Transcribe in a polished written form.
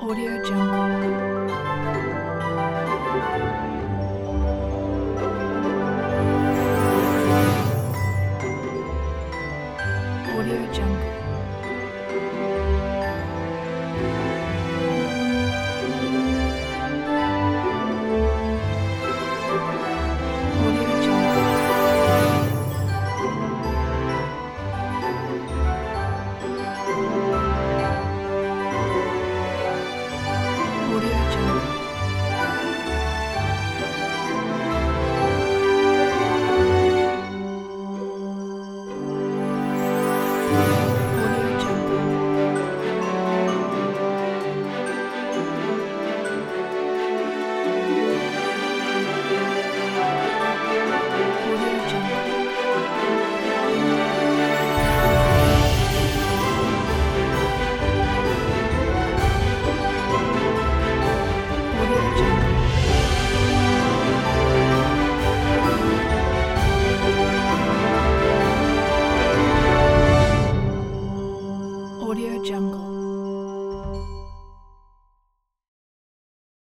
Audio Jungle. Audio Jungle. Audio Jungle. Audio Jungle. Audio Jungle. Audio Jungle. Audio Jungle. Audio Jungle.